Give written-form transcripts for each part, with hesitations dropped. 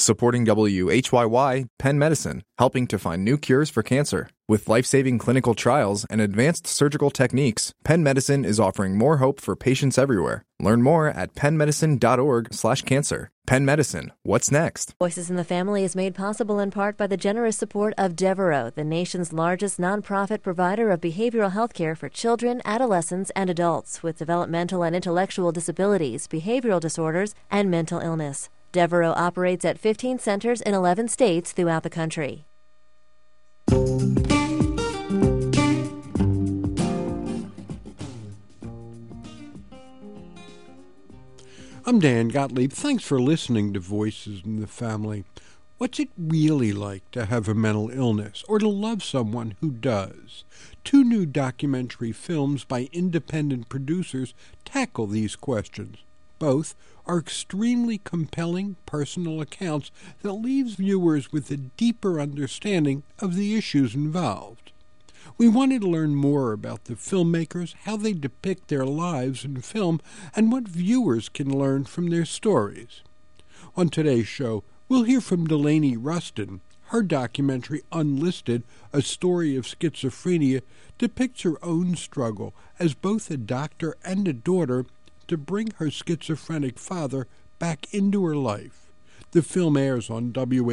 Supporting WHYY, Penn Medicine, helping to find new cures for cancer. With life-saving clinical trials and advanced surgical techniques, Penn Medicine is offering more hope for patients everywhere. Learn more at pennmedicine.org/cancer. Penn Medicine, what's next? Voices in the Family is made possible in part by the generous support of Devereaux, the nation's largest nonprofit provider of behavioral health care for children, adolescents, and adults with developmental and intellectual disabilities, behavioral disorders, and mental illness. Devereaux operates at 15 centers in 11 states throughout the country. I'm Dan Gottlieb. Thanks for listening to Voices in the Family. What's it really like to have a mental illness or to love someone who does? 2 new documentary films by independent producers tackle these questions. Both are extremely compelling personal accounts that leaves viewers with a deeper understanding of the issues involved. We wanted to learn more about the filmmakers, how they depict their lives in film, and what viewers can learn from their stories. On today's show, we'll hear from Delaney Rustin. Her documentary, Unlisted, A Story of Schizophrenia, depicts her own struggle as both a doctor and a daughter to bring her schizophrenic father back into her life. The film airs on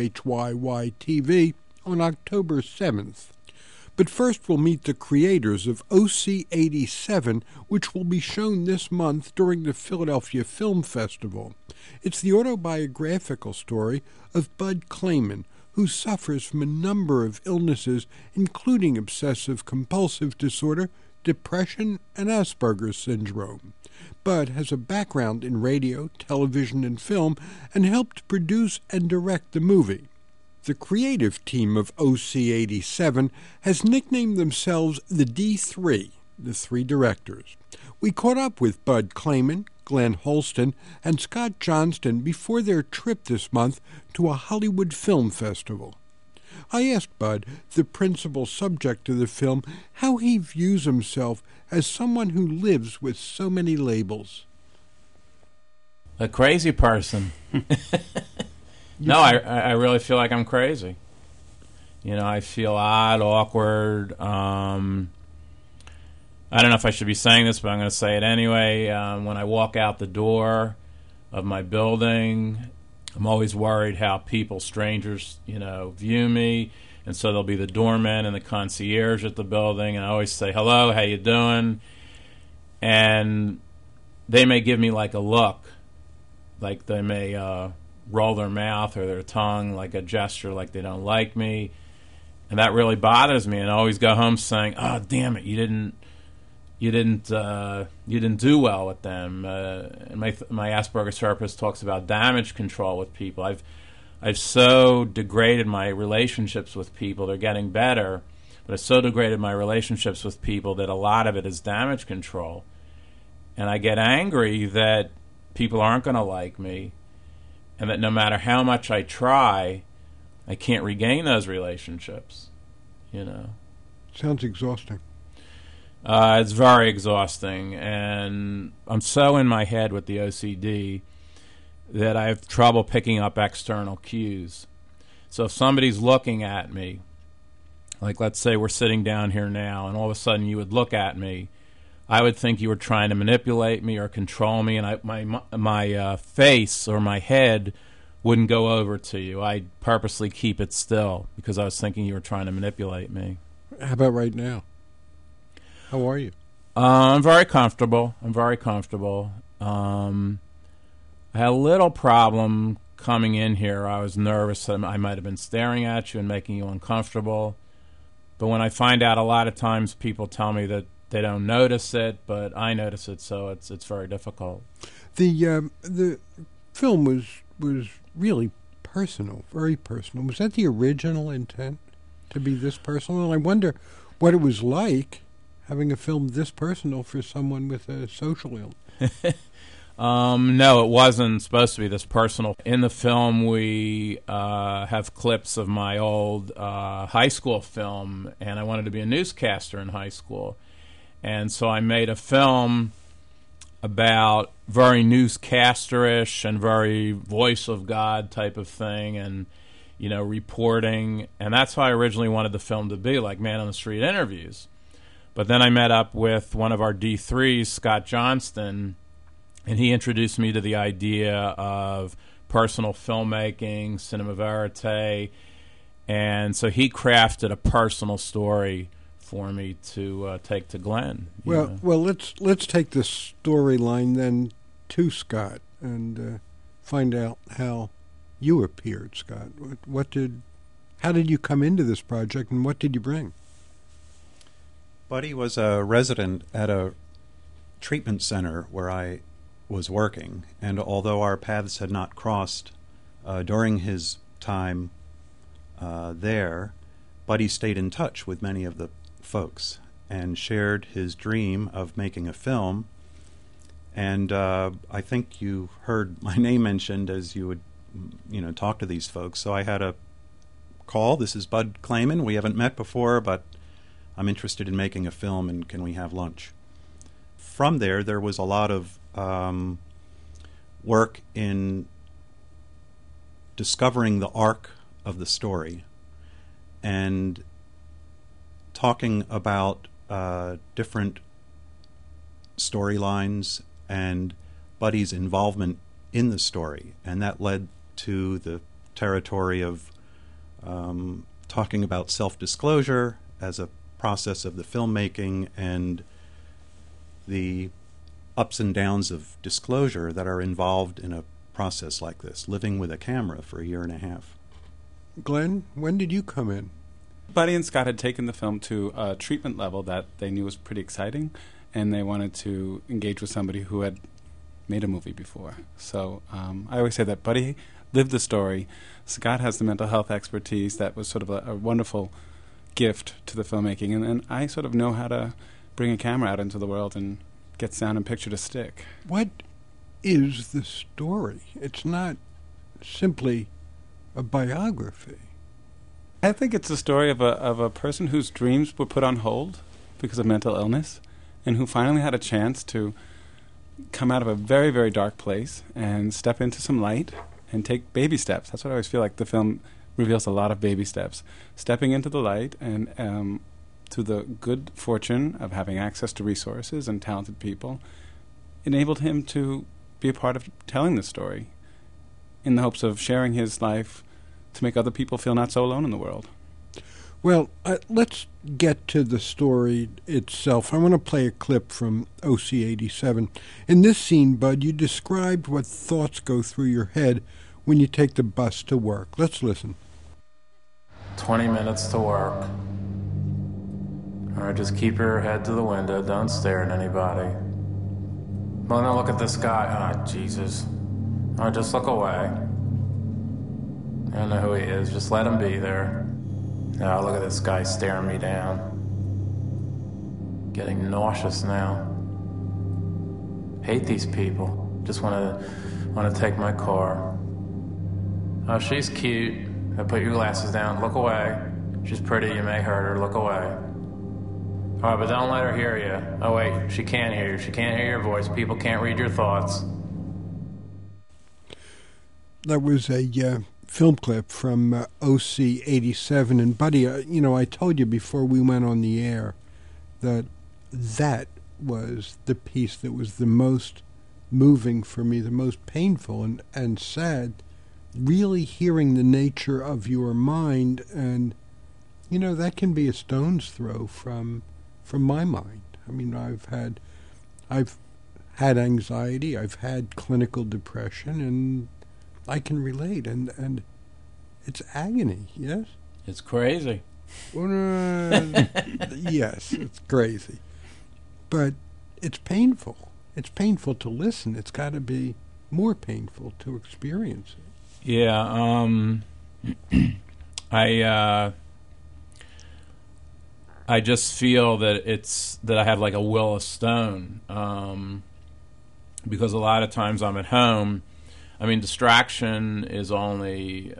WHYY-TV on October 7th. But first we'll meet the creators of OC-87, which will be shown this month during the Philadelphia Film Festival. It's the autobiographical story of Bud Clayman, who suffers from a number of illnesses, including obsessive-compulsive disorder, depression, and Asperger's syndrome. Bud has a background in radio, television, and film, and helped produce and direct the movie. The creative team of OC-87 has nicknamed themselves the D3, the 3 directors. We caught up with Bud Clayman, Glenn Holston, and Scott Johnston before their trip this month to a Hollywood film festival. I asked Bud, the principal subject of the film, how he views himself as someone who lives with so many labels. A crazy person. No, I really feel like I'm crazy. You know, I feel odd, awkward. I don't know if I should be saying this, but I'm going to say it anyway. When I walk out the door of my building, I'm always worried how people, strangers, view me. And so there'll be the doorman and the concierge at the building, and I always say, hello, how you doing? And they may give me like a look, like they may roll their mouth or their tongue, like a gesture, like they don't like me. And that really bothers me, and I always go home saying, oh, damn it, you didn't do well with them. And my Asperger's therapist talks about damage control with people. I've so degraded my relationships with people. They're getting better, but I've so degraded my relationships with people that a lot of it is damage control. And I get angry that people aren't going to like me, and that no matter how much I try, I can't regain those relationships. Sounds exhausting. It's very exhausting, and I'm so in my head with the OCD that I have trouble picking up external cues. So if somebody's looking at me, like let's say we're sitting down here now, and all of a sudden you would look at me, I would think you were trying to manipulate me or control me, and my face or my head wouldn't go over to you. I'd purposely keep it still because I was thinking you were trying to manipulate me. How about right now? How are you? I'm very comfortable. I had a little problem coming in here. I was nervous that I might have been staring at you and making you uncomfortable. But when I find out, a lot of times people tell me that they don't notice it, but I notice it, so it's very difficult. The film was really personal, very personal. Was that the original intent, to be this personal? I wonder what it was like having a film this personal for someone with a social illness. No, it wasn't supposed to be this personal. In the film, we have clips of my old high school film, and I wanted to be a newscaster in high school. And so I made a film about very newscasterish and very voice of God type of thing, and reporting. And that's how I originally wanted the film to be, like Man on the Street interviews. But then I met up with one of our D3s, Scott Johnston, and he introduced me to the idea of personal filmmaking, cinema verite, and so he crafted a personal story for me to take to Glenn. Well, let's take the storyline then to Scott and find out how you appeared, Scott. How did you come into this project, and what did you bring? Buddy was a resident at a treatment center where I was working, and although our paths had not crossed during his time there, Buddy stayed in touch with many of the folks and shared his dream of making a film. And I think you heard my name mentioned as you would, talk to these folks. So I had a call. This is Bud Clayman. We haven't met before, but I'm interested in making a film, and can we have lunch? From there was a lot of work in discovering the arc of the story and talking about different storylines and Buddy's involvement in the story. And that led to the territory of talking about self-disclosure as a process of the filmmaking and the ups and downs of disclosure that are involved in a process like this, living with a camera for a year and a half. Glenn, when did you come in? Buddy and Scott had taken the film to a treatment level that they knew was pretty exciting, and they wanted to engage with somebody who had made a movie before. So I always say that Buddy lived the story. Scott has the mental health expertise that was sort of a wonderful gift to the filmmaking, and I sort of know how to bring a camera out into the world and get sound and picture to stick. What is the story? It's not simply a biography. I think it's a story of a person whose dreams were put on hold because of mental illness, and who finally had a chance to come out of a very, very dark place and step into some light and take baby steps. That's what I always feel like the film reveals, a lot of baby steps. Stepping into the light and to the good fortune of having access to resources and talented people enabled him to be a part of telling the story in the hopes of sharing his life to make other people feel not so alone in the world. Well, let's get to the story itself. I want to play a clip from OC-87. In this scene, Bud, you described what thoughts go through your head when you take the bus to work. Let's listen. 20 minutes to work. All right, just keep your head to the window. Don't stare at anybody. Well, now look at this guy. Oh, Jesus. All right, just look away. I don't know who he is. Just let him be there. Oh, look at this guy staring me down. Getting nauseous now. Hate these people. Just want to take my car. Oh, she's cute. Now put your glasses down. Look away. She's pretty. You may hurt her. Look away. All right, but don't let her hear you. Oh, wait. She can't hear you. She can't hear your voice. People can't read your thoughts. That was a film clip from OC-87. And, Buddy, I told you before we went on the air that was the piece that was the most moving for me, the most painful and sad, really hearing the nature of your mind. And, that can be a stone's throw from my mind. I mean, I've had anxiety, I've had clinical depression, and I can relate, and it's agony, yes? It's crazy. Yes, it's crazy. But it's painful. It's painful to listen. It's got to be more painful to experience it. Yeah, I just feel that I have like a will of stone, because a lot of times I'm at home. I mean, distraction is only,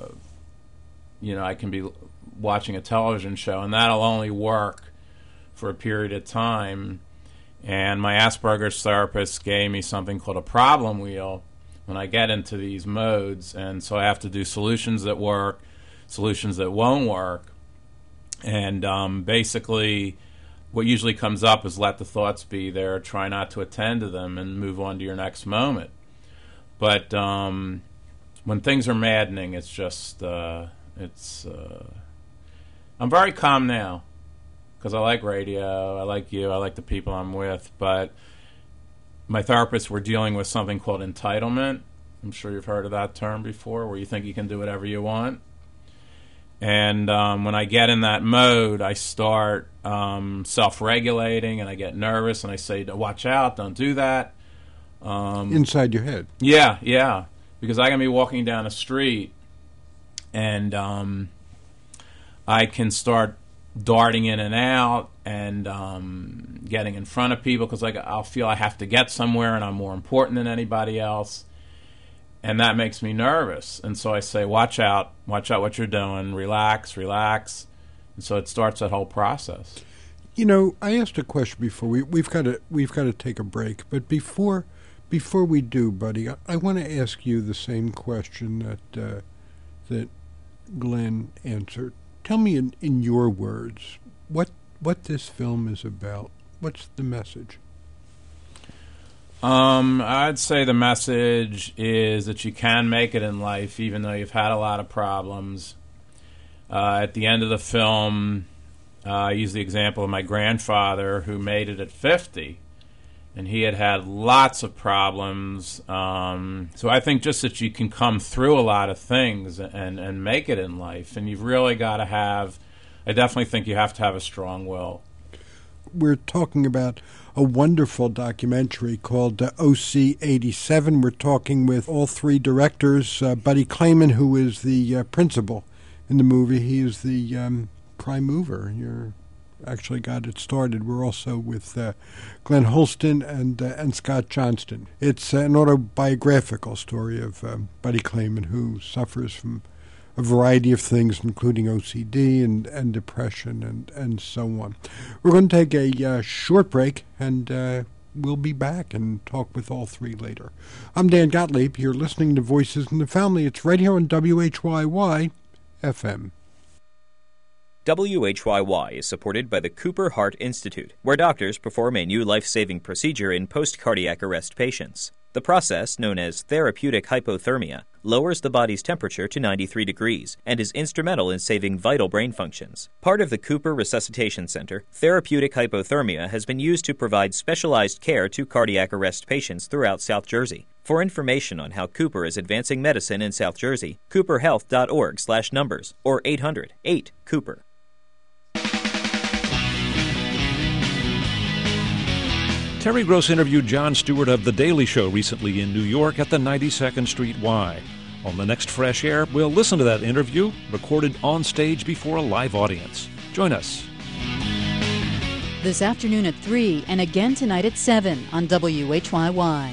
I can be watching a television show, and that'll only work for a period of time. And my Asperger's therapist gave me something called a problem wheel when I get into these modes. And so I have to do solutions that work, solutions that won't work. And basically what usually comes up is let the thoughts be there, try not to attend to them, and move on to your next moment. But when things are maddening, it's just, I'm very calm now because I like radio, I like you, I like the people I'm with. But my therapists were dealing with something called entitlement. I'm sure you've heard of that term before, where you think you can do whatever you want. And when I get in that mode, I start self-regulating, and I get nervous, and I say, watch out, don't do that. Inside your head. Yeah. Because I can be walking down a street, and I can start darting in and out and getting in front of people because I'll feel I have to get somewhere, and I'm more important than anybody else. And that makes me nervous. And so I say, watch out what you're doing, relax. And so it starts that whole process. You know, I asked a question before. We've got to take a break. But before we do, buddy, I want to ask you the same question that Glenn answered. Tell me in your words what this film is about. What's the message? I'd say the message is that you can make it in life, even though you've had a lot of problems. At the end of the film, I use the example of my grandfather who made it at 50, and he had lots of problems. So I think just that you can come through a lot of things and make it in life, and you've really got to I definitely think you have to have a strong will. We're talking about a wonderful documentary called OC 87. We're talking with all three directors. Buddy Clayman, who is the principal in the movie, he is the prime mover. You actually got it started. We're also with Glenn Holston and Scott Johnston. It's an autobiographical story of Buddy Clayman, who suffers from a variety of things, including OCD and depression and so on. We're going to take a short break, and we'll be back and talk with all three later. I'm Dan Gottlieb. You're listening to Voices in the Family. It's right here on WHYY FM. WHYY is supported by the Cooper Heart Institute, where doctors perform a new life-saving procedure in post-cardiac arrest patients. The process, known as therapeutic hypothermia, lowers the body's temperature to 93 degrees and is instrumental in saving vital brain functions. Part of the Cooper Resuscitation Center, therapeutic hypothermia has been used to provide specialized care to cardiac arrest patients throughout South Jersey. For information on how Cooper is advancing medicine in South Jersey, cooperhealth.org/numbers or 800-8-COOPER. Terry Gross interviewed Jon Stewart of The Daily Show recently in New York at the 92nd Street Y. On the next Fresh Air, we'll listen to that interview recorded on stage before a live audience. Join us. This afternoon at 3 and again tonight at 7 on WHYY.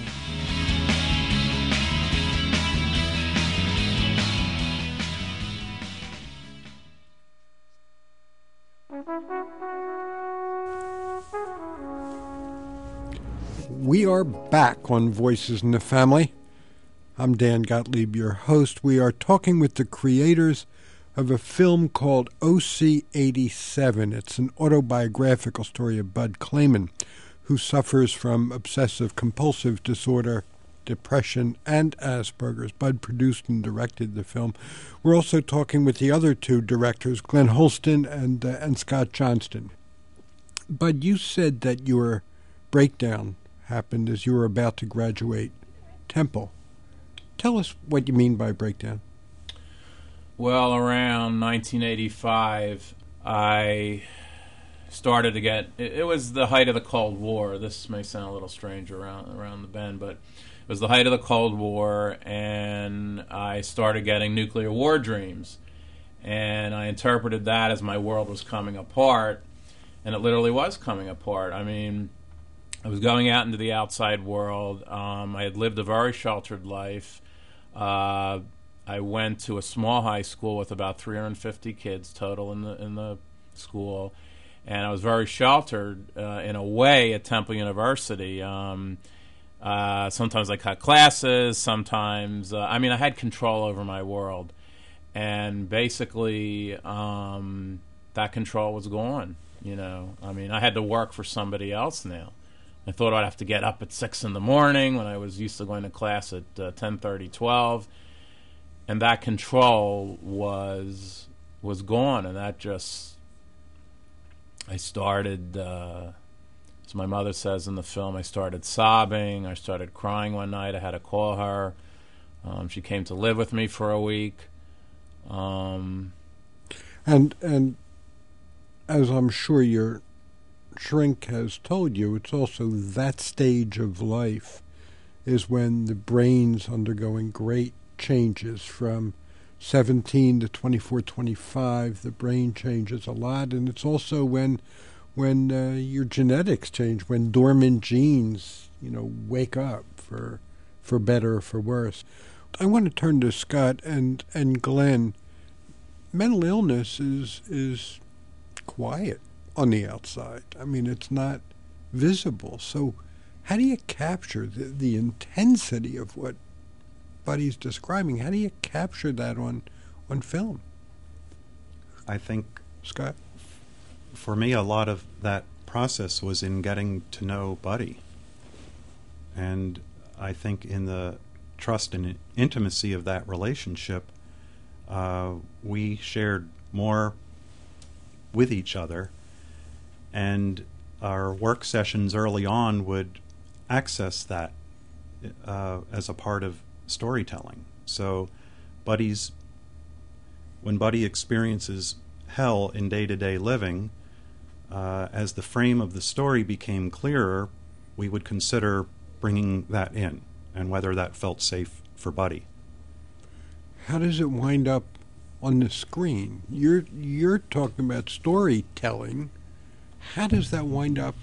We are back on Voices in the Family. I'm Dan Gottlieb, your host. We are talking with the creators of a film called OC 87. It's an autobiographical story of Bud Clayman, who suffers from obsessive-compulsive disorder, depression, and Asperger's. Bud produced and directed the film. We're also talking with the other two directors, Glenn Holston and Scott Johnston. Bud, you said that your breakdown happened as you were about to graduate Temple. Tell us what you mean by breakdown. Well, around 1985, I started to get... It was the height of the Cold War. This may sound a little strange around the bend, but it was the height of the Cold War, and I started getting nuclear war dreams. And I interpreted that as my world was coming apart, and it literally was coming apart. I mean, I was going out into the outside world. I had lived a very sheltered life. I went to a small high school with about 350 kids total in the school, And I was very sheltered in a way at Temple University. Sometimes I cut classes. Sometimes, I had control over my world. And basically, that control was gone, I had to work for somebody else now. I thought I'd have to get up at 6 in the morning when I was used to going to class at 10:30, 12. And that control was gone. And that just... I started, as my mother says in the film, I started sobbing. I started crying one night. I had to call her. She came to live with me for a week. And as I'm sure your shrink has told you, it's also that stage of life is when the brain's undergoing great changes from 17 to 24, 25, the brain changes a lot, and it's also when your genetics change, when dormant genes, wake up for better or for worse. I want to turn to Scott and Glenn. Mental illness is quiet on the outside. It's not visible. So how do you capture the intensity of what Buddy's describing? How do you capture that on film? I think, Scott, for me, a lot of that process was in getting to know Buddy. And I think in the trust and intimacy of that relationship, we shared more with each other, and our work sessions early on would access that as a part of storytelling. So when Buddy experiences hell in day-to-day living, as the frame of the story became clearer, we would consider bringing that in and whether that felt safe for Buddy. How does it wind up on the screen? You're talking about storytelling. How does that wind up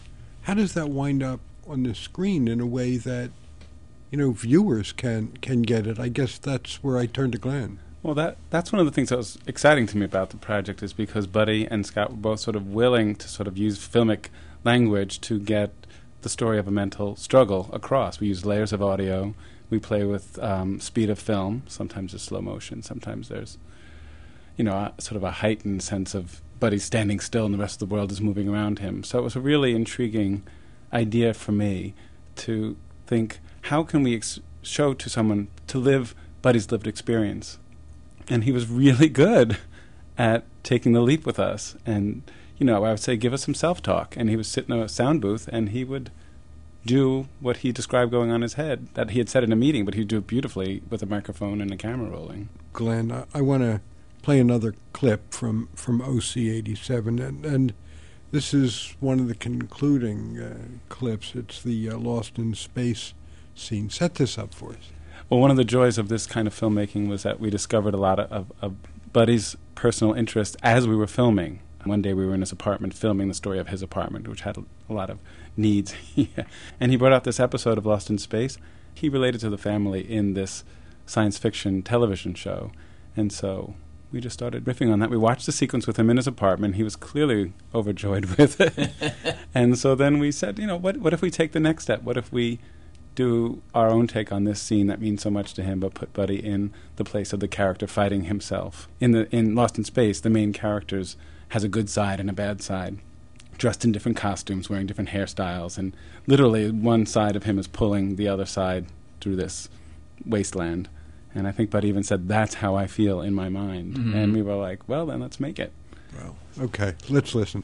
on the screen in a way that viewers can get it? I guess that's where I turn to Glenn. Well, that's one of the things that was exciting to me about the project, is because Buddy and Scott were both sort of willing to sort of use filmic language to get the story of a mental struggle across. We use layers of audio. We play with speed of film. Sometimes there's slow motion. Sometimes there's, sort of a heightened sense of Buddy standing still and the rest of the world is moving around him. So it was a really intriguing idea for me to think, how can we show to someone to live Buddy's lived experience? And he was really good at taking the leap with us. And, I would say, give us some self-talk. And he would sit in a sound booth and he would do what he described going on in his head, that he had said in a meeting, but he'd do it beautifully with a microphone and a camera rolling. Glenn, I want to play another clip from OC 87, and this is one of the concluding clips. It's the Lost in Space scene. Set this up for us. Well, one of the joys of this kind of filmmaking was that we discovered a lot of Buddy's personal interest as we were filming. One day we were in his apartment filming the story of his apartment, which had a lot of needs. And he brought out this episode of Lost in Space. He related to the family in this science fiction television show. And so we just started riffing on that. We watched the sequence with him in his apartment. He was clearly overjoyed with it. And so then we said, what if we take the next step? What if we do our own take on this scene that means so much to him, but put Buddy in the place of the character fighting himself? In Lost in Space, the main characters has a good side and a bad side, dressed in different costumes, wearing different hairstyles, and literally one side of him is pulling the other side through this wasteland. And I think Buddy even said, that's how I feel in my mind. Mm-hmm. And we were like, well, then let's make it. Well, okay, let's listen.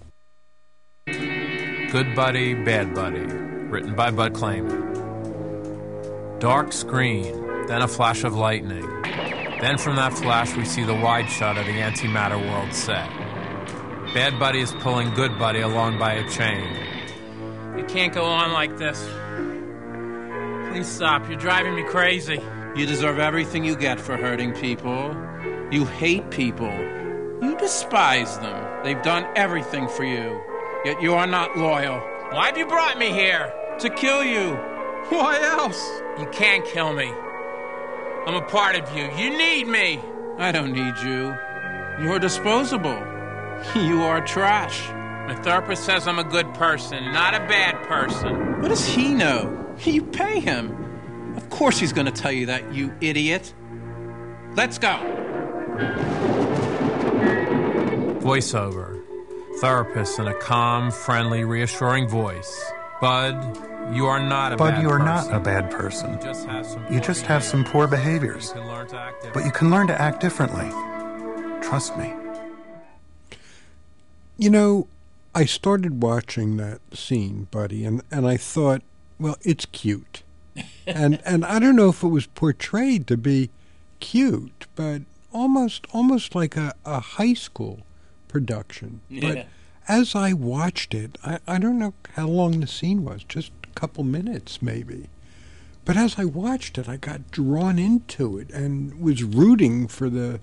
Good Buddy, Bad Buddy, written by Bud Clayman. Dark screen, then a flash of lightning. Then from that flash we see the wide shot of the antimatter world set. Bad Buddy is pulling Good Buddy along by a chain. You can't go on like this. Please stop. You're driving me crazy. You deserve everything you get for hurting people. You hate people. You despise them. They've done everything for you. Yet you are not loyal. Why have you brought me here? To kill you. Why else? You can't kill me. I'm a part of you. You need me. I don't need you. You're disposable. You are trash. My therapist says I'm a good person, not a bad person. What does he know? You pay him. Of course he's going to tell you that, you idiot. Let's go. Voiceover. Therapist in a calm, friendly, reassuring voice. Bud, you are not a bad person. Bud, you are not a bad person. You just have some poor behaviors. But you can learn to act differently. Trust me. You know, I started watching that scene, Buddy, and I thought, well, it's cute. and I don't know if it was portrayed to be cute, but almost like a high school production. Yeah. But as I watched it, I don't know how long the scene was, just a couple minutes maybe. But as I watched it, I got drawn into it and was rooting for the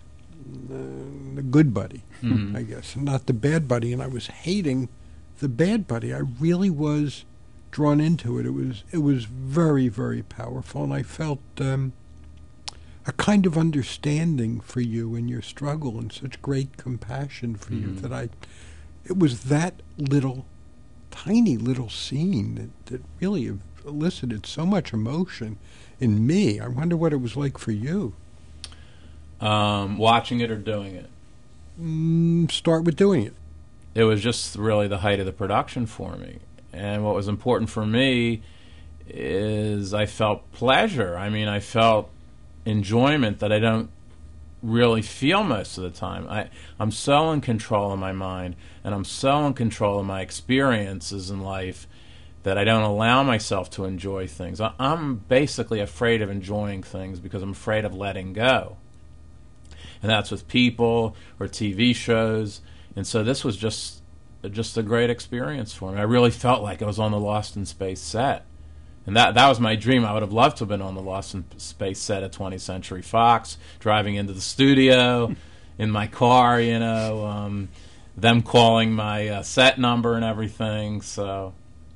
good buddy, I guess, not the bad buddy. And I was hating the bad buddy. I really was drawn into it. It was very, very powerful, and I felt a kind of understanding for you and your struggle, and such great compassion for you that it was that tiny little scene that really elicited so much emotion in me. I wonder what it was like for you. Watching it or doing it? Start with doing it. It was just really the height of the production for me. And what was important for me is I felt pleasure. I mean, I felt enjoyment that I don't really feel most of the time. I'm so in control of my mind, and I'm so in control of my experiences in life that I don't allow myself to enjoy things. I'm basically afraid of enjoying things because I'm afraid of letting go. And that's with people or TV shows. And so this was just a great experience for me. I really felt like I was on the Lost in Space set. And that was my dream. I would have loved to have been on the Lost in Space set at 20th Century Fox, driving into the studio in my car, them calling my set number and everything. So,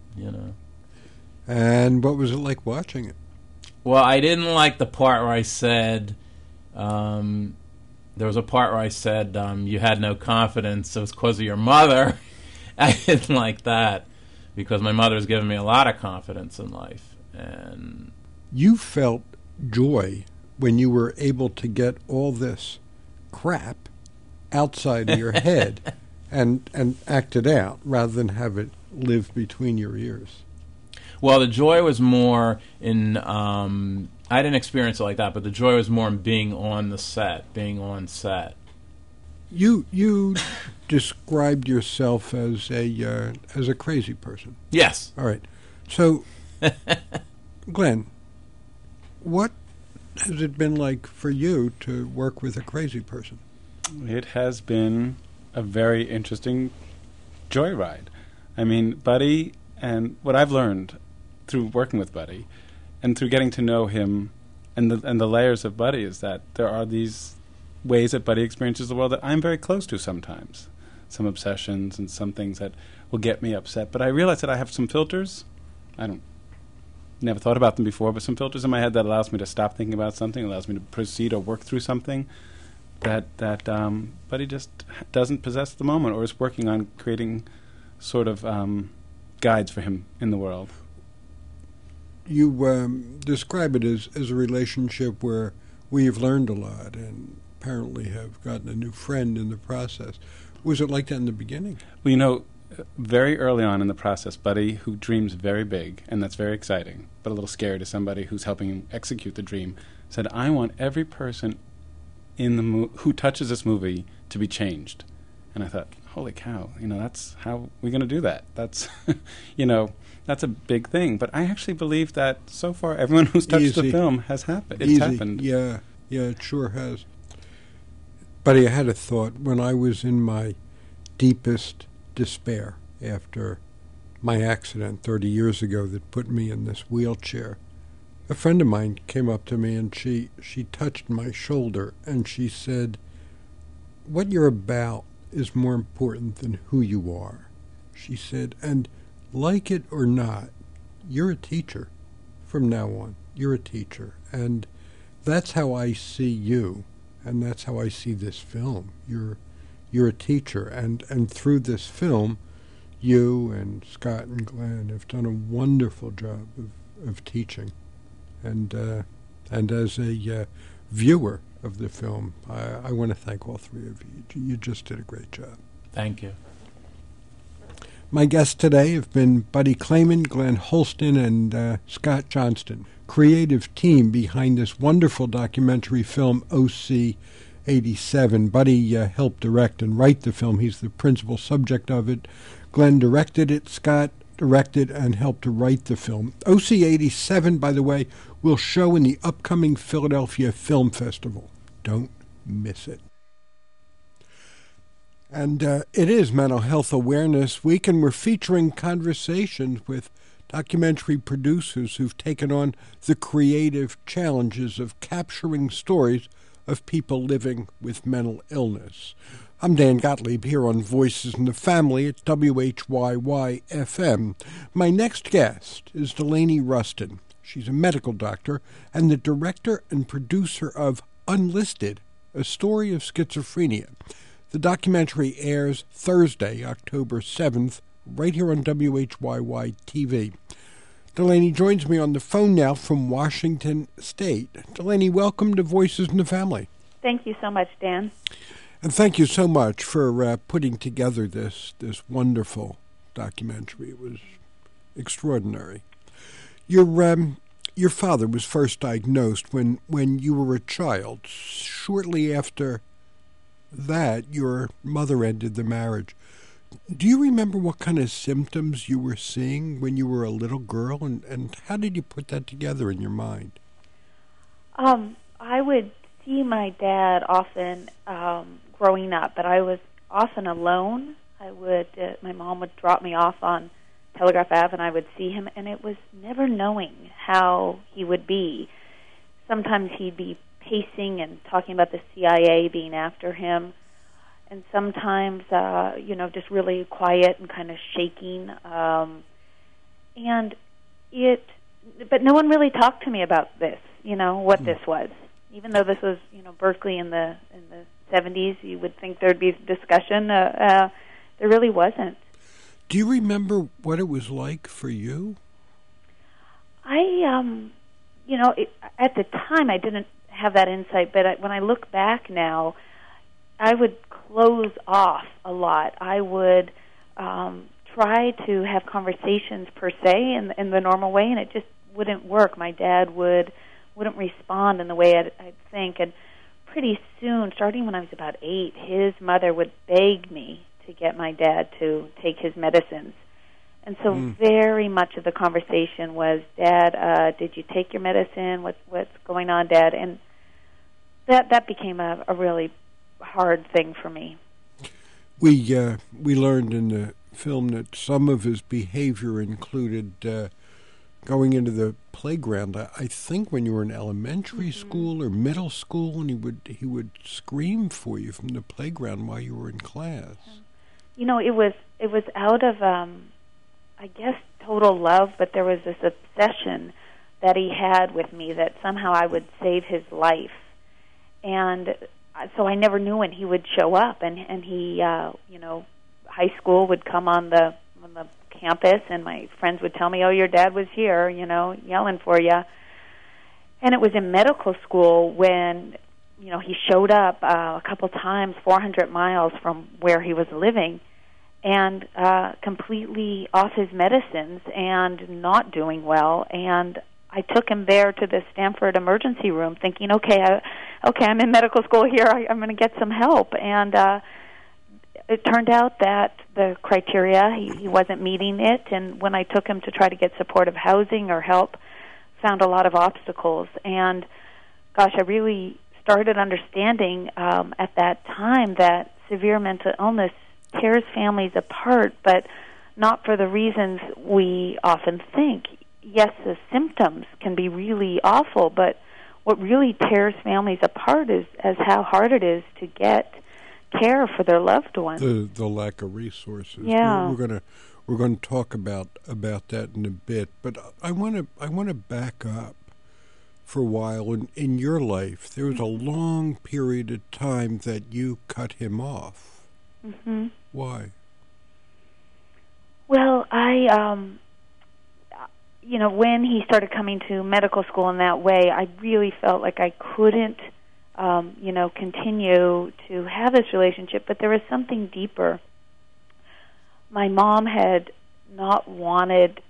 And what was it like watching it? Well, I didn't like the part where I said, there was a part where I said, you had no confidence, it was because of your mother. I didn't like that because my mother's given me a lot of confidence in life. And you felt joy when you were able to get all this crap outside of your head and act it out rather than have it live between your ears. Well, the joy was more in, I didn't experience it like that, but the joy was more in being on set. You described yourself as a crazy person. Yes. All right. So, Glenn, what has it been like for you to work with a crazy person? It has been a very interesting joyride. I mean, Buddy, and what I've learned through working with Buddy and through getting to know him and the layers of Buddy is that there are these ways that Buddy experiences the world that I'm very close to sometimes. Some obsessions and some things that will get me upset. But I realize that I have some filters. Never thought about them before, but some filters in my head that allows me to stop thinking about something, allows me to proceed or work through something that Buddy just doesn't possess at the moment, or is working on creating sort of guides for him in the world. You describe it as a relationship where we've learned a lot and apparently have gotten a new friend in the process. Was it like that in the beginning? Well, very early on in the process, Buddy, who dreams very big, and that's very exciting, but a little scary to somebody who's helping him execute the dream, said, I want every person in the who touches this movie to be changed. And I thought, holy cow, that's how we're going to do that. That's, that's a big thing. But I actually believe that so far everyone who's touched the film has happened. It's happened. Yeah, it sure has. Buddy, I had a thought when I was in my deepest despair after my accident 30 years ago that put me in this wheelchair. A friend of mine came up to me and she touched my shoulder and she said, what you're about is more important than who you are. She said, and like it or not, you're a teacher from now on. You're a teacher. And that's how I see you, and that's how I see this film. You're you're a teacher, and through this film, you and Scott and Glenn have done a wonderful job of teaching, and as a viewer of the film, I want to thank all three of you. You just did a great job. Thank you. My guests today have been Buddy Clayman, Glenn Holston, and Scott Johnston, creative team behind this wonderful documentary film, OC 87. Buddy helped direct and write the film. He's the principal subject of it. Glenn directed it. Scott directed and helped to write the film. OC 87, by the way, will show in the upcoming Philadelphia Film Festival. Don't miss it. And it is Mental Health Awareness Week, and we're featuring conversations with documentary producers who've taken on the creative challenges of capturing stories of people living with mental illness. I'm Dan Gottlieb here on Voices in the Family at WHYY-FM. My next guest is Delaney Rustin. She's a medical doctor and the director and producer of Unlisted, A Story of Schizophrenia. The documentary airs Thursday, October 7th, right here on WHYY-TV. Delaney joins me on the phone now from Washington State. Delaney, welcome to Voices in the Family. Thank you so much, Dan. And thank you so much for putting together this wonderful documentary. It was extraordinary. Your father was first diagnosed when you were a child. Shortly after that, your mother ended the marriage. Do you remember what kind of symptoms you were seeing when you were a little girl, and how did you put that together in your mind? I would see my dad often growing up, but I was often alone. My mom would drop me off on Telegraph Ave, and I would see him, and it was never knowing how he would be. Sometimes he'd be pacing and talking about the CIA being after him, and sometimes, just really quiet and kind of shaking. But no one really talked to me about this, what this was. Even though this was, Berkeley in the 70s, you would think there'd be discussion. There really wasn't. Do you remember what it was like for you? At the time I didn't have that insight, but when I look back now, I would close off a lot. I would try to have conversations per se in the normal way, and it just wouldn't work. My dad wouldn't respond in the way I'd think, and pretty soon, starting when I was about 8, his mother would beg me to get my dad to take his medicines. And so very much of the conversation was, Dad, did you take your medicine? What's going on, Dad? And that became a really hard thing for me. We learned in the film that some of his behavior included going into the playground. I think when you were in elementary school or middle school, and he would scream for you from the playground while you were in class. It was out of I guess total love, but there was this obsession that he had with me that somehow I would save his life. And so I never knew when he would show up, and he high school would come on the campus, and my friends would tell me, "Oh, your dad was here, yelling for you." And it was in medical school when he showed up a couple times 400 miles from where he was living, and completely off his medicines and not doing well. And I took him there to the Stanford emergency room thinking, okay, I'm in medical school here. I'm going to get some help. And it turned out that the criteria, he wasn't meeting it. And when I took him to try to get supportive housing or help, found a lot of obstacles. And, gosh, I really started understanding at that time that severe mental illness tears families apart, but not for the reasons we often think. Yes, the symptoms can be really awful, but what really tears families apart is how hard it is to get care for their loved ones. The lack of resources. Yeah, we're going to talk about that in a bit, but I want to back up for a while. In your life, there was a long period of time that you cut him off. Mm-hmm. Why? Well, when he started coming to medical school in that way, I really felt like I couldn't, continue to have this relationship, but there was something deeper. My mom had not wanted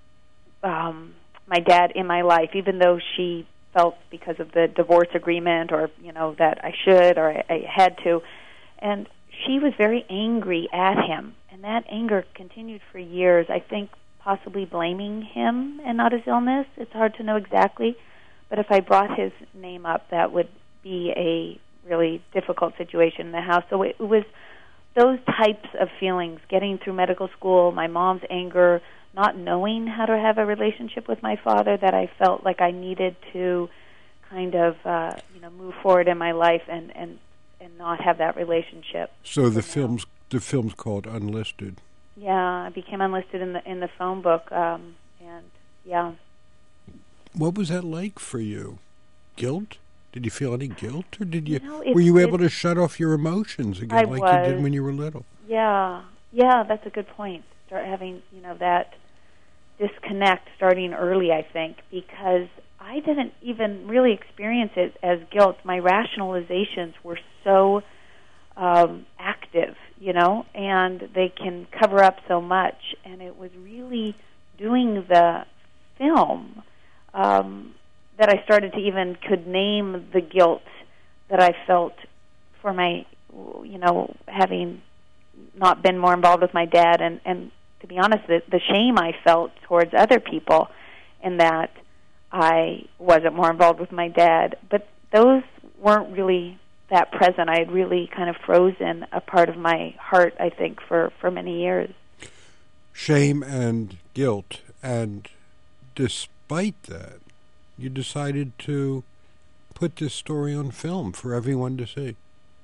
my dad in my life, even though she felt because of the divorce agreement or, that I should or I had to. And she was very angry at him, and that anger continued for years, I think possibly blaming him and not his illness. It's hard to know exactly, but if I brought his name up, that would be a really difficult situation in the house. So it was those types of feelings, getting through medical school, my mom's anger, not knowing how to have a relationship with my father, that I felt like I needed to kind of, move forward in my life and not have that relationship. So the film's called Unlisted. Yeah, I became unlisted in the phone book, and yeah. What was that like for you? Guilt? Did you feel any guilt, or were you able to shut off your emotions again you did when you were little? Yeah, that's a good point. Start having that disconnect starting early, I think, because I didn't even really experience it as guilt. My rationalizations were so active, and they can cover up so much. And it was really doing the film that I started to even could name the guilt that I felt for my, having not been more involved with my dad, and to be honest, the shame I felt towards other people in that I wasn't more involved with my dad. But those weren't really that present. I had really kind of frozen a part of my heart, I think, for many years. Shame and guilt, and despite that, you decided to put this story on film for everyone to see.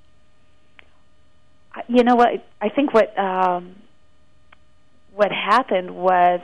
You know what? I think what happened was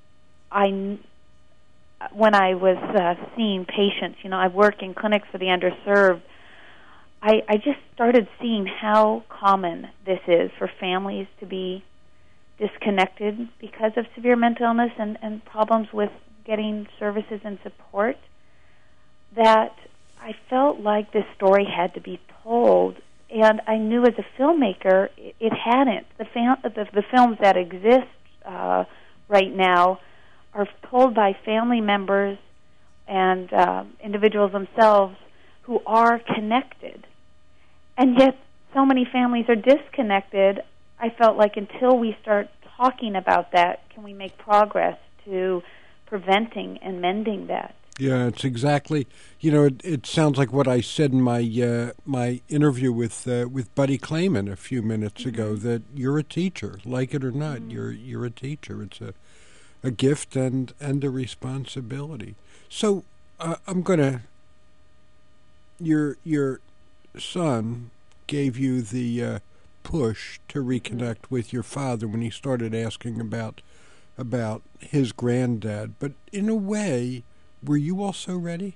when I was seeing patients, I work in clinics for the underserved, I just started seeing how common this is for families to be disconnected because of severe mental illness and problems with getting services and support, that I felt like this story had to be told. And I knew as a filmmaker it hadn't. The films that exist right now are told by family members and individuals themselves who are connected. And yet so many families are disconnected. I felt like until we start talking about that, can we make progress to preventing and mending that? Yeah, it's exactly. It sounds like what I said in my my interview with Buddy Clayman a few minutes ago. That you're a teacher, like it or not. You're a teacher. It's a gift and a responsibility. So I'm gonna. Your son gave you the push to reconnect with your father when he started asking about his granddad. But in a way, were you also ready?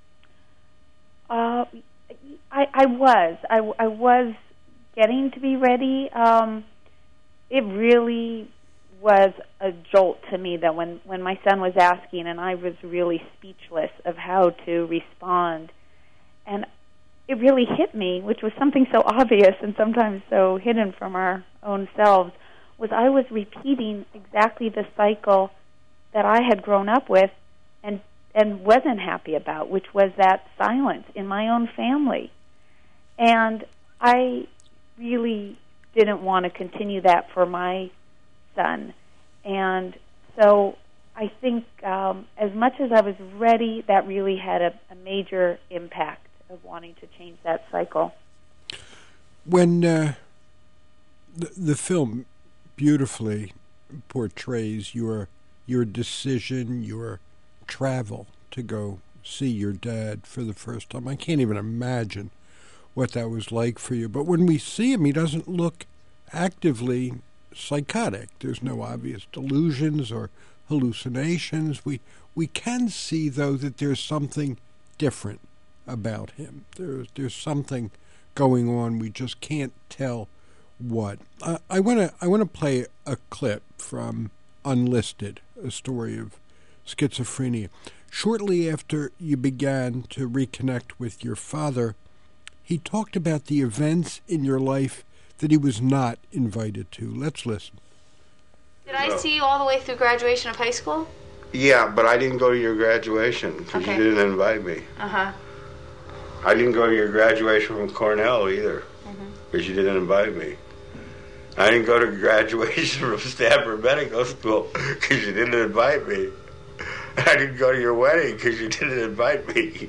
I was. I was getting to be ready. It really was a jolt to me that when my son was asking, and I was really speechless of how to respond. And it really hit me, which was something so obvious and sometimes so hidden from our own selves, was I was repeating exactly the cycle that I had grown up with and wasn't happy about, which was that silence in my own family. And I really didn't want to continue that for my son. And so I think as much as I was ready, that really had a major impact of wanting to change that cycle. When the film beautifully portrays your decision, your travel to go see your dad for the first time, I can't even imagine what that was like for you. But when we see him, he doesn't look actively psychotic. There's no obvious delusions or hallucinations. We can see, though, that there's something different about him. There's something going on. We just can't tell what. I want to play a clip from Unlisted, a story of schizophrenia. Shortly after you began to reconnect with your father, he talked about the events in your life that he was not invited to. Let's listen. Did I see you all the way through graduation of high school? Yeah, but I didn't go to your graduation because you didn't invite me. Uh-huh. I didn't go to your graduation from Cornell either because you didn't invite me. I didn't go to graduation from Stanford Medical School because you didn't invite me. I didn't go to your wedding because you didn't invite me.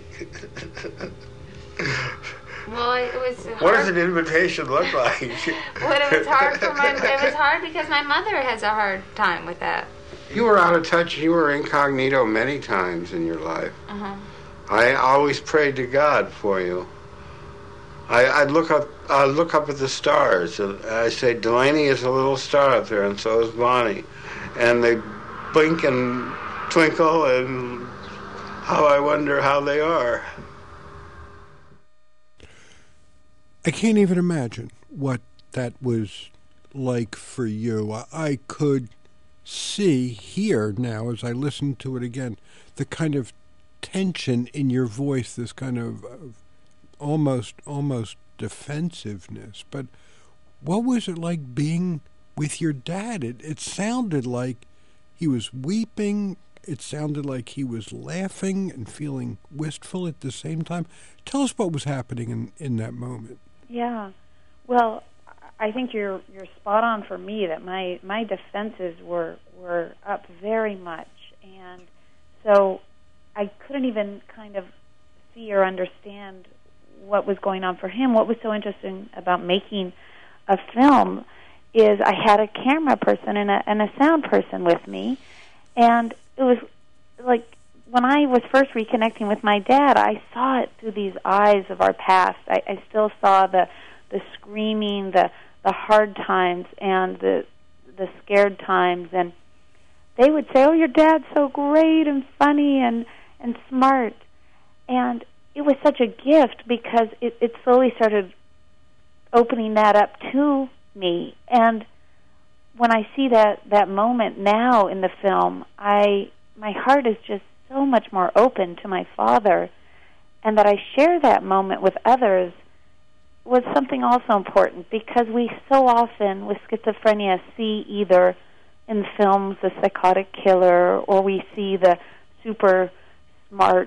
Well, it was hard. What does an invitation look like? Well, it was hard because my mother has a hard time with that. You were out of touch. You were incognito many times in your life. Uh-huh. I always prayed to God for you. I'd look up at the stars, and I say, Delaney is a little star up there, and so is Bonnie. And they blink and twinkle, and how I wonder how they are. I can't even imagine what that was like for you. I could hear now, as I listened to it again, the kind of tension in your voice, this kind of almost defensiveness. But what was it like being with your dad? It sounded like he was weeping. It sounded like he was laughing and feeling wistful at the same time. Tell us what was happening in that moment. Yeah. Well, I think you're spot on for me that my defenses were up very much, and so I couldn't even kind of see or understand what was going on for him. What was so interesting about making a film is I had a camera person and a sound person with me, and it was like when I was first reconnecting with my dad, I saw it through these eyes of our past. I still saw the screaming, the hard times, and the scared times, and they would say, "Oh, your dad's so great and funny and smart," and it was such a gift because it slowly started opening that up to me. And when I see that moment now in the film, my heart is just so much more open to my father, and that I share that moment with others was something also important, because we so often with schizophrenia see either in films the psychotic killer, or we see the super smart,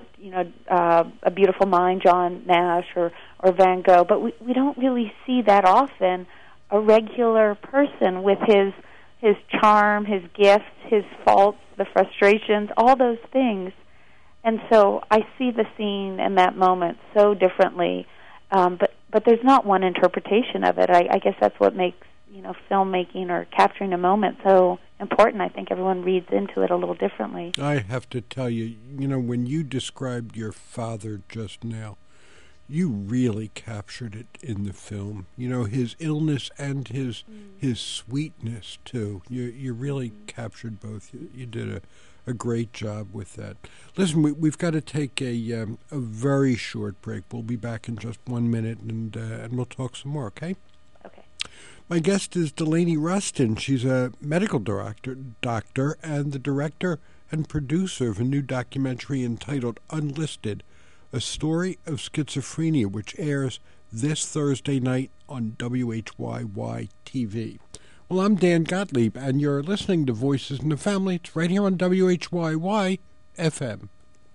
A Beautiful Mind, John Nash or Van Gogh, but we don't really see that often a regular person with his charm, his gifts, his faults, the frustrations, all those things. And so I see the scene and that moment so differently, but there's not one interpretation of it. I guess that's what makes filmmaking or capturing a moment so important. I think everyone reads into it a little differently. I have to tell you, when you described your father just now, you really captured it in the film. His illness and his sweetness too. You really captured both. You did a great job with that. Listen, we've got to take a very short break. We'll be back in just 1 minute, and we'll talk some more. Okay. Okay. My guest is Delaney Rustin. She's a medical doctor, and the director and producer of a new documentary entitled Unlisted, a story of schizophrenia, which airs this Thursday night on WHYY TV. Well, I'm Dan Gottlieb, and you're listening to Voices in the Family. It's right here on WHYY FM.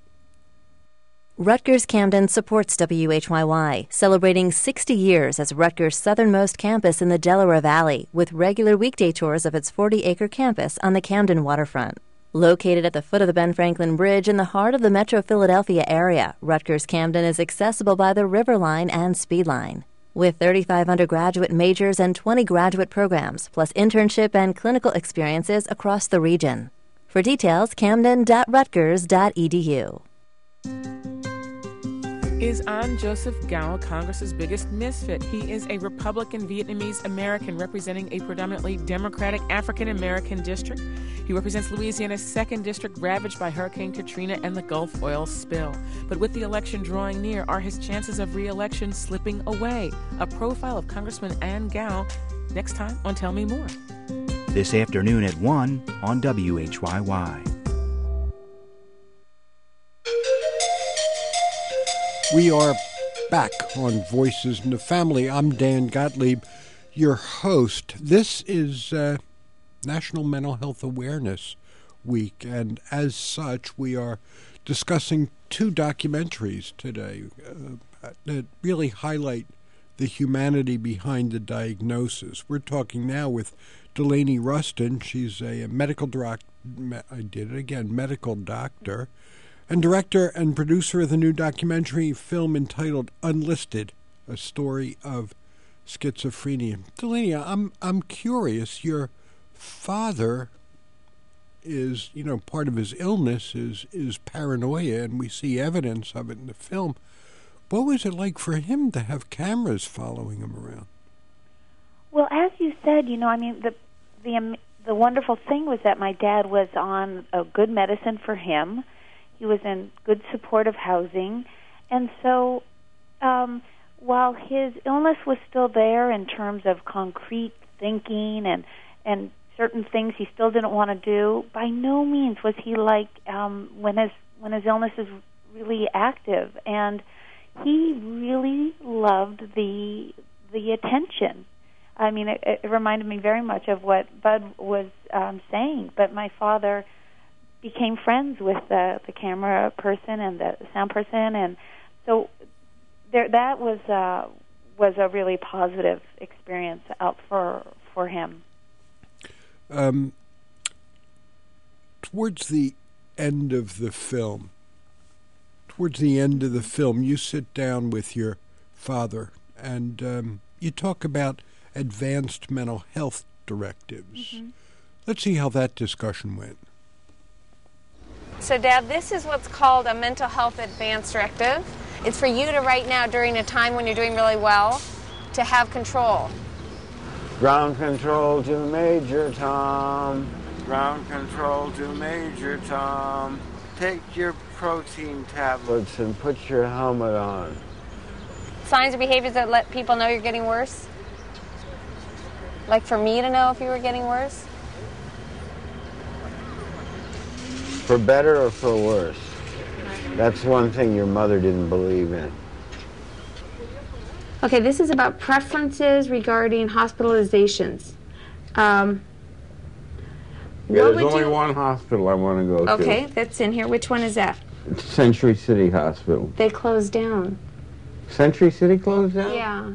Rutgers Camden supports WHYY, celebrating 60 years as Rutgers' southernmost campus in the Delaware Valley, with regular weekday tours of its 40-acre campus on the Camden waterfront. Located at the foot of the Ben Franklin Bridge in the heart of the Metro Philadelphia area, Rutgers Camden is accessible by the River Line and Speed Line. With 35 undergraduate majors and 20 graduate programs, plus internship and clinical experiences across the region. For details, camden.rutgers.edu. Is An Joseph Gao Congress's biggest misfit? He is a Republican Vietnamese American representing a predominantly Democratic African American district. He represents Louisiana's 2nd district ravaged by Hurricane Katrina and the Gulf oil spill. But with the election drawing near, are his chances of re-election slipping away? A profile of Congressman An Gao next time on Tell Me More. This afternoon at 1 on WHYY. We are back on Voices in the Family. I'm Dan Gottlieb, your host. This is National Mental Health Awareness Week, and as such, we are discussing two documentaries today that really highlight the humanity behind the diagnosis. We're talking now with Delaney Rustin. She's a medical doctor, and director and producer of the new documentary film entitled Unlisted, A Story of Schizophrenia. Delaney, I'm curious. Your father is, part of his illness is paranoia, and we see evidence of it in the film. What was it like for him to have cameras following him around? Well, as you said, the wonderful thing was that my dad was on a good medicine for him. He was in good supportive housing. And so while his illness was still there in terms of concrete thinking and certain things he still didn't want to do, by no means was he like when his illness is really active. And he really loved the attention. I mean, it reminded me very much of what Bud was saying. But my father became friends with the camera person and the sound person, and so that was a really positive experience out for him. Towards the end of the film, you sit down with your father and you talk about advanced mental health directives. Mm-hmm. Let's see how that discussion went. So, Dad, this is what's called a mental health advance directive. It's for you to right now, during a time when you're doing really well, to have control. Ground control to Major Tom. Ground control to Major Tom. Take your protein tablets and put your helmet on. Signs or behaviors that let people know you're getting worse? Like for me to know if you were getting worse? For better or for worse? That's one thing your mother didn't believe in. Okay, this is about preferences regarding hospitalizations. There's only one hospital I want to go to. Okay, that's in here. Which one is that? It's Century City Hospital. They closed down. Century City closed down? Yeah.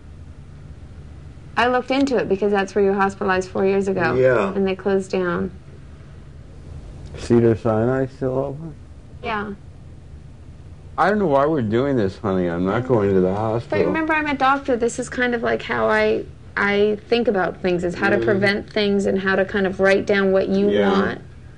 I looked into it because that's where you were hospitalized 4 years ago. Yeah. And they closed down. Cedars-Sinai still open? Yeah. I don't know why we're doing this, honey. I'm not going to the hospital. But remember, I'm a doctor. This is kind of like how I think about things, is how to prevent things and how to kind of write down what you want.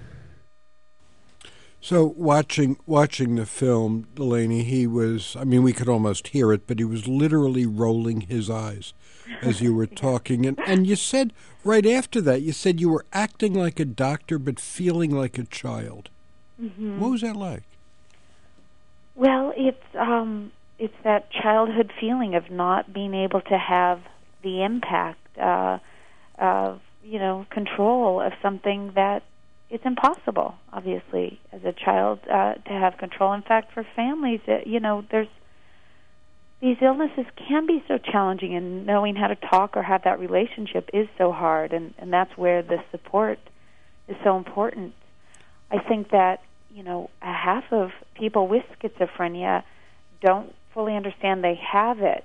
So watching the film, Delaney, he was, we could almost hear it, but he was literally rolling his eyes as you were talking. And you said, right after that, you said you were acting like a doctor but feeling like a child. Mm-hmm. What was that like? Well, it's that childhood feeling of not being able to have the impact of, control of something that it's impossible, obviously, as a child to have control. In fact, for families, there's these illnesses can be so challenging, and knowing how to talk or have that relationship is so hard, and that's where the support is so important. I think that, a half of people with schizophrenia don't fully understand they have it,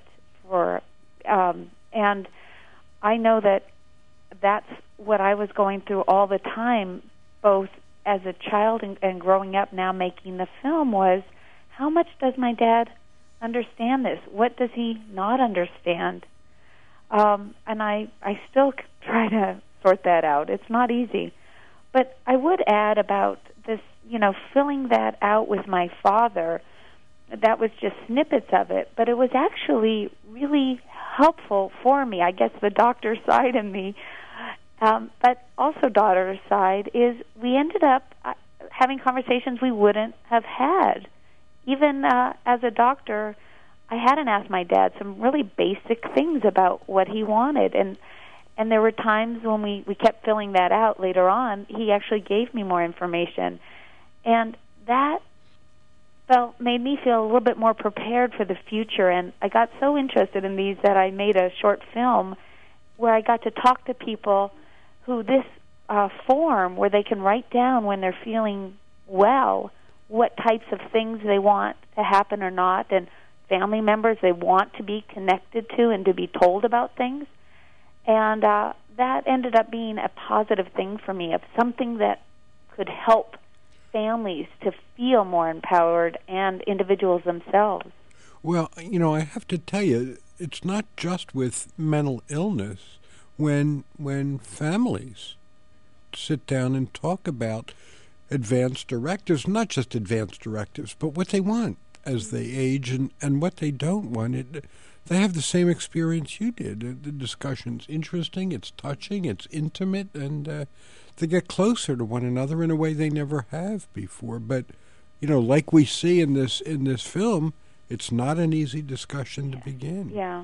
and I know that that's what I was going through all the time, both as a child and growing up now making the film, was how much does my dad understand this? What does he not understand? And I still try to sort that out. It's not easy. But I would add about this, filling that out with my father. That was just snippets of it, but it was actually really helpful for me. I guess the doctor side in me, but also daughter's side, is we ended up having conversations we wouldn't have had. Even as a doctor, I hadn't asked my dad some really basic things about what he wanted, and And there were times when we kept filling that out later on, he actually gave me more information. And that made me feel a little bit more prepared for the future. And I got so interested in these that I made a short film where I got to talk to people who this form where they can write down when they're feeling well what types of things they want to happen or not, and family members they want to be connected to and to be told about things. And that ended up being a positive thing for me, of something that could help families to feel more empowered and individuals themselves. Well, I have to tell you, it's not just with mental illness. When families sit down and talk about advanced directives, not just advanced directives, but what they want as they age and what they don't want, they have the same experience you did. The discussion's interesting, it's touching, it's intimate, and they get closer to one another in a way they never have before. But, like we see in this film, it's not an easy discussion to begin. Yeah.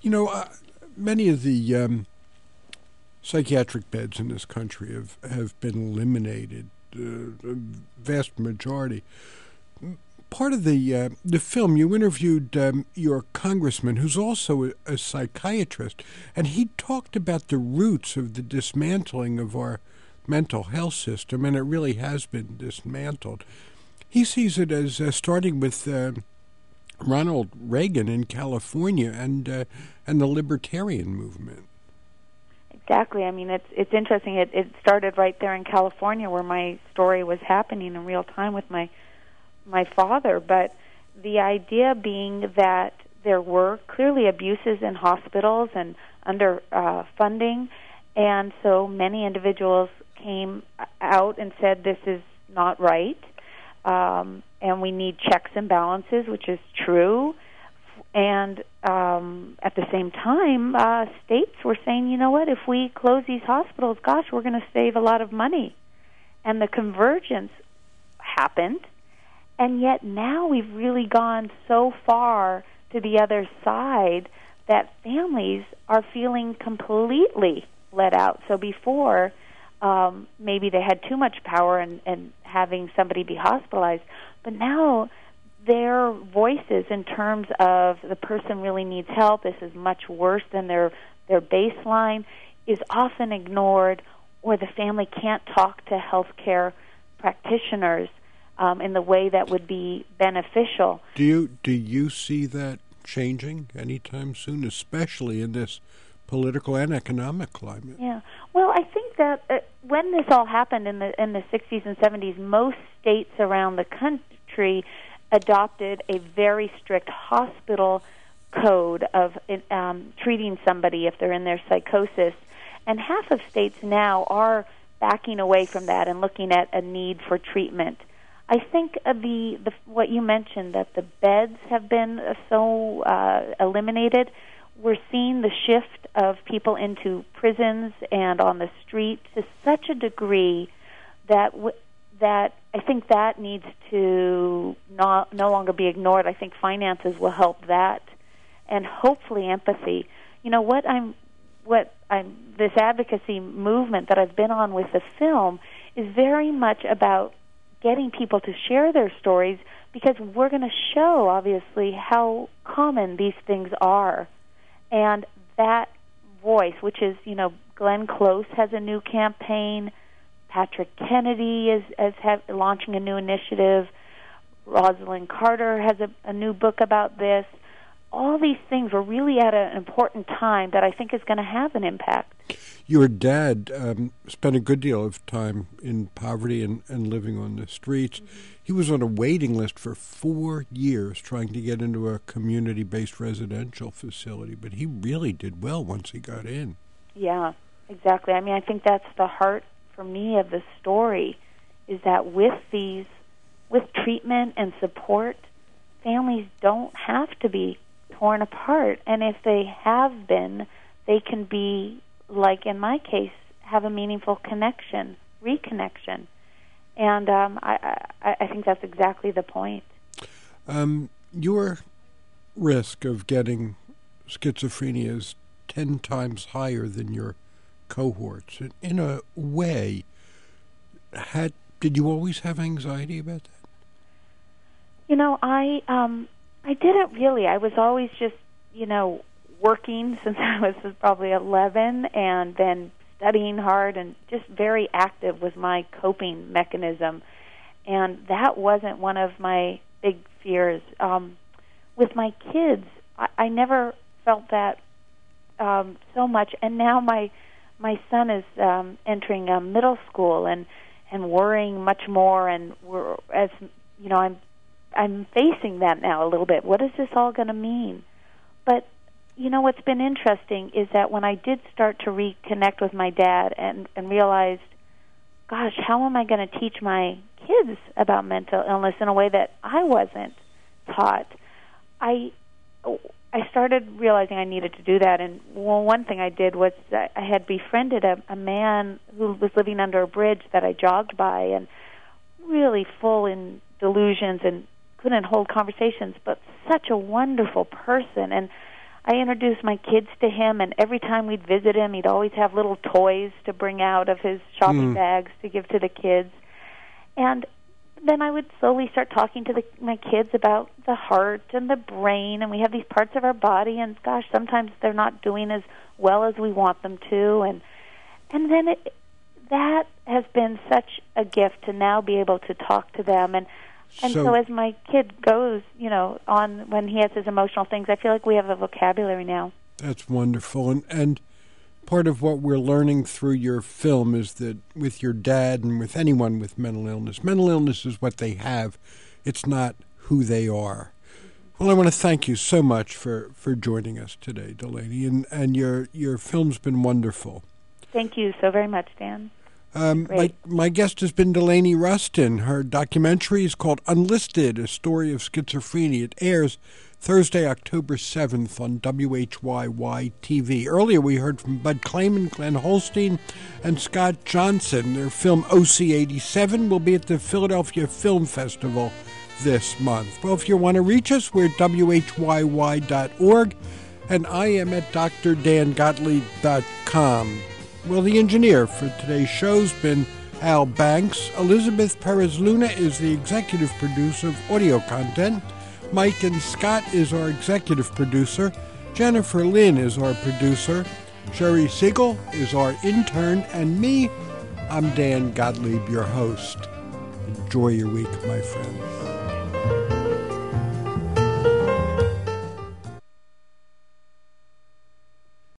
Many of the psychiatric beds in this country have been eliminated, the vast majority. Part of the film, you interviewed your congressman, who's also a psychiatrist, and he talked about the roots of the dismantling of our mental health system, and it really has been dismantled. He sees it as starting with Ronald Reagan in California and the libertarian movement. Exactly. I mean, it's interesting. It started right there in California, where my story was happening in real time with my father. But the idea being that there were clearly abuses in hospitals and under funding, and so many individuals came out and said this is not right, and we need checks and balances, which is true. And at the same time, states were saying, you know what, if we close these hospitals, gosh, we're going to save a lot of money. And the convergence happened, and yet now we've really gone so far to the other side that families are feeling completely let out. So before, maybe they had too much power and having somebody be hospitalized, but now their voices in terms of the person really needs help, this is much worse than their baseline, is often ignored, or the family can't talk to healthcare practitioners in the way that would be beneficial. Do you see that changing anytime soon, especially in this political and economic climate? Yeah. Well, I think that when this all happened in the 60s and 70s, most states around the country adopted a very strict hospital code of treating somebody if they're in their psychosis. And half of states now are backing away from that and looking at a need for treatment. I think the what you mentioned, that the beds have been so eliminated, we're seeing the shift of people into prisons and on the street to such a degree that that I think that needs to no longer be ignored. I think finances will help that, and hopefully empathy. This advocacy movement that I've been on with the film is very much about getting people to share their stories, because we're going to show, obviously, how common these things are. And that voice, which is, Glenn Close has a new campaign, Patrick Kennedy is launching a new initiative, Rosalind Carter has a new book about this. All these things, we're really at an important time that I think is going to have an impact. Your dad spent a good deal of time in poverty and living on the streets. Mm-hmm. He was on a waiting list for 4 years trying to get into a community-based residential facility, but he really did well once he got in. Yeah, exactly. I mean, I think that's the heart, for me, of the story, is that with treatment and support, families don't have to be torn apart. And if they have been, they can be, like in my case, have a meaningful connection, reconnection. And I think that's exactly the point. Your risk of getting schizophrenia is 10 times higher than your cohorts. In a way, did you always have anxiety about that? You know, I didn't really. I was always just, working since I was probably 11, and then studying hard, and just very active was my coping mechanism. And that wasn't one of my big fears. With my kids, I never felt that so much. And now my son is entering middle school and worrying much more. And I'm facing that now a little bit. What is this all going to mean? But what's been interesting is that when I did start to reconnect with my dad and realized, gosh, how am I going to teach my kids about mental illness in a way that I wasn't taught? I started realizing I needed to do that, and one thing I did was I had befriended a man who was living under a bridge that I jogged by, and really full in delusions and couldn't hold conversations, but such a wonderful person. And I introduced my kids to him, and every time we'd visit him, he'd always have little toys to bring out of his shopping bags to give to the kids. And then I would slowly start talking to my kids about the heart and the brain, and we have these parts of our body, and gosh, sometimes they're not doing as well as we want them to. And then that has been such a gift to now be able to talk to them. And so as my kid goes, on when he has his emotional things, I feel like we have a vocabulary now. That's wonderful. And part of what we're learning through your film is that with your dad and with anyone with mental illness is what they have. It's not who they are. Well, I want to thank you so much for joining us today, Delaney, and your film's been wonderful. Thank you so very much, Dan. My guest has been Delaney Rustin. Her documentary is called Unlisted, A Story of Schizophrenia. It airs Thursday, October 7th on WHYY-TV. Earlier we heard from Bud Klayman, Glenn Holstein, and Scott Johnson. Their film OC-87 will be at the Philadelphia Film Festival this month. Well, if you want to reach us, we're at WHYY.org, and I am at drdangottlieb.com. Well, the engineer for today's show's been Al Banks. Elizabeth Perez-Luna is the executive producer of audio content. Mike and Scott is our executive producer. Jennifer Lynn is our producer. Sherry Siegel is our intern. And me, I'm Dan Gottlieb, your host. Enjoy your week, my friends.